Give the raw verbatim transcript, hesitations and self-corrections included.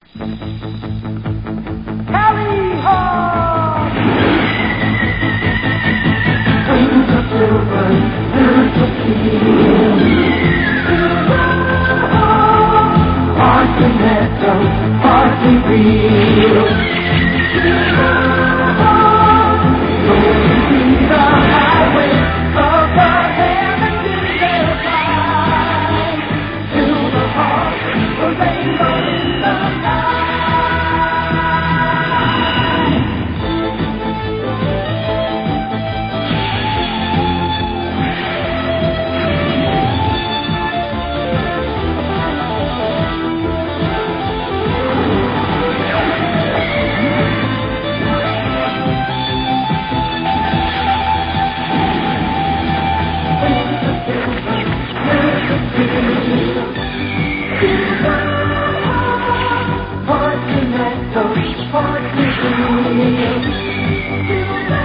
Tally ho! Wings of silver, birds of steel. Hearts and meadows, hearts and real. Going to the highway of the heaven to their side. To the heart, the rainbow in the night. Hearts and meadows, hearts and real.